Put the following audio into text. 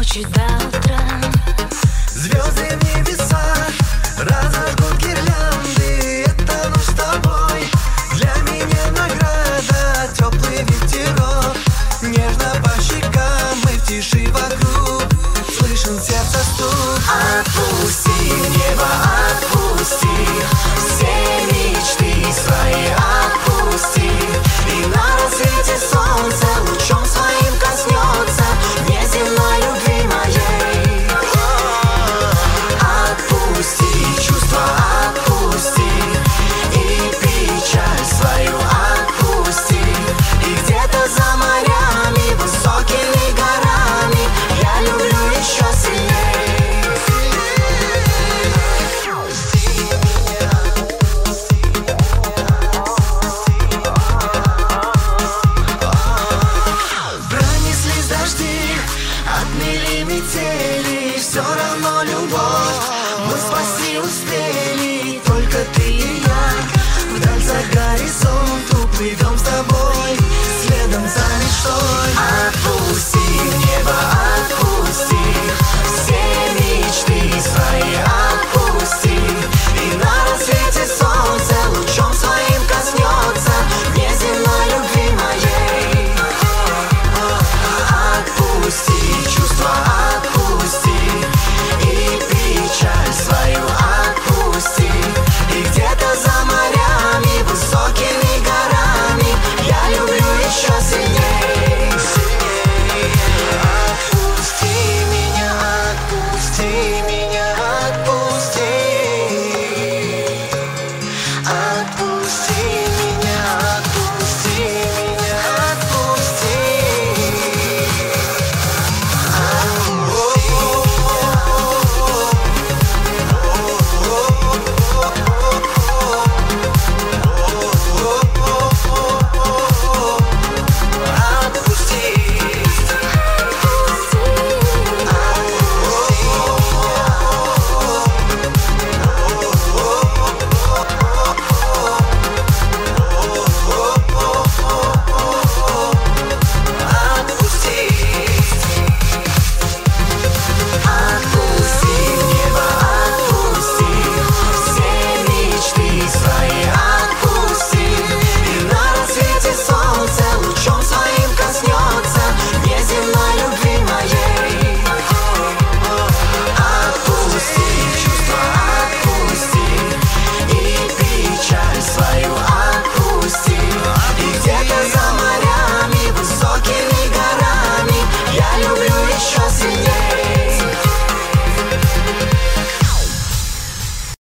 ночи до утра. Звезды в небесах разожгут гирлянды. Это ночь с тобой, для меня награда. Теплый ветерок нежно по щекам. Мы в тиши вокруг, слышен сердце стук. Отпусти небо, отпусти все мечты свои, отпусти. И на рассвете солнце лучом своим коснется неземной любви моей. Отпусти чувства, отпусти и печаль свою отпусти. И где-то за морями, высокими горами я люблю еще сильней. Пронеслись дожди, отмели метели, все равно любовь мы спасти успели.